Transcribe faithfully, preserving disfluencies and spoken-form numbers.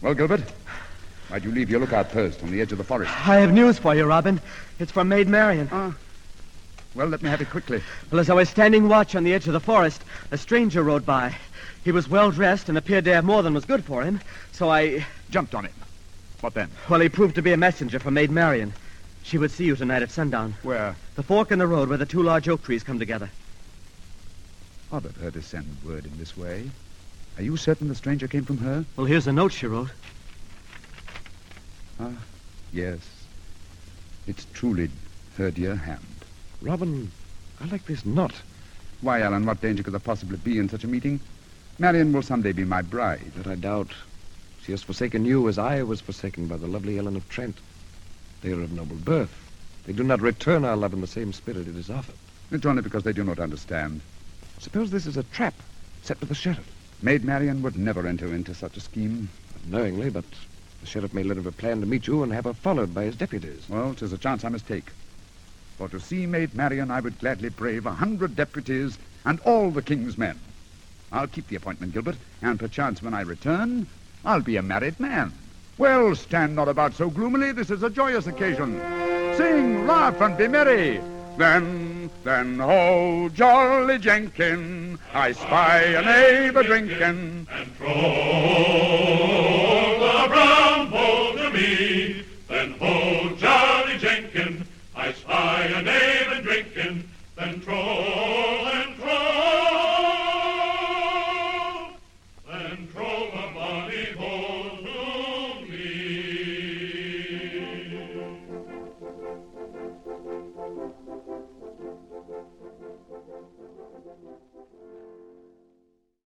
Well, Gilbert, why'd you leave your lookout post on the edge of the forest? I have news for you, Robin. It's from Maid Marian. Ah. Well, let me have it quickly. Well, as I was standing watch on the edge of the forest, a stranger rode by. He was well-dressed and appeared to have more than was good for him, so I... Jumped on him. What then? Well, he proved to be a messenger from Maid Marian. She would see you tonight at sundown. Where? The fork in the road where the two large oak trees come together. Odd of her to send word in this way. Are you certain the stranger came from her? Well, here's the note she wrote. Ah, yes. It's truly her dear hand. Robin, I like this knot. Why, Alan, what danger could there possibly be in such a meeting? Marian will someday be my bride. That I doubt. She has forsaken you as I was forsaken by the lovely Ellen of Trent. They are of noble birth. They do not return our love in the same spirit it is offered. It's only because they do not understand. Suppose this is a trap set for the sheriff. Maid Marian would never enter into such a scheme. Not knowingly, but the sheriff may let her plan to meet you and have her followed by his deputies. Well, 'tis a chance I must take. For to see Maid Marian, I would gladly brave a hundred deputies and all the king's men. I'll keep the appointment, Gilbert, and perchance when I return, I'll be a married man. Well, stand not about so gloomily. This is a joyous occasion. Sing, laugh, and be merry. Then, then, ho, jolly Jenkin, I spy a neighbor drinking. And throw the brown bowl to me. Then, ho, jolly Jenkin, I spy a neighbor drinking. Then throw and throw, then throw the bonny bowl to me.